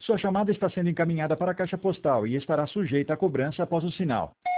Sua chamada está sendo encaminhada para a caixa postal e estará sujeita a cobrança após o sinal.